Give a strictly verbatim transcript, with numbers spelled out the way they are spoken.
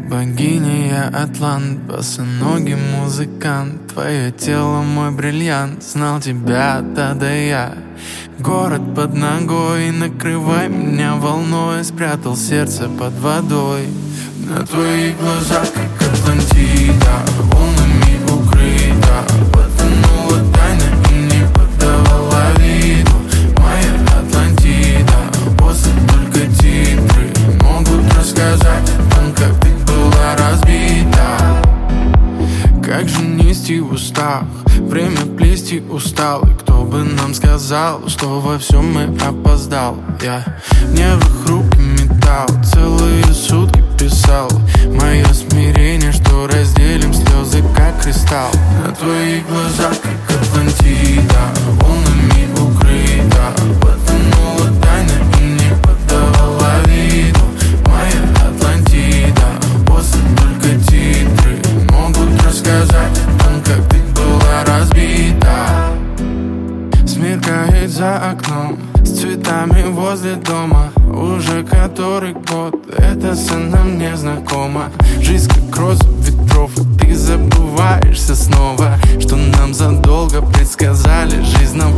богиня, я атлант, босоногий музыкант. Твое тело мой бриллиант, знал тебя от А до Я. Город под ногой, накрывай меня волной. Спрятал сердце под водой. На твоих глазах, как Атлантида, волнами укрыта. Потонула тайна и не подавала виду. Моя Атлантида, после только титры могут рассказать о том, как ты была разбита. Как же нести в устах, время плести устал. И кто бы нам сказал, что во всем мы опоздал. Я в нервах руки метал, целые сутки писал. Мое смирение, что разделим слезы, как кристалл. На твоих глазах, как Атлантида, волнами укрыта. Потонула тайна и не подавала виду. Моя Атлантида, после только титры могут рассказать о том, как ты была разбита. Смеркает за окном, с цветами возле дома. Уже который год эта сцена мне знакома. Жизнь как роза ветров, ты забываешься снова. Что нам задолго предсказали, жизнь нам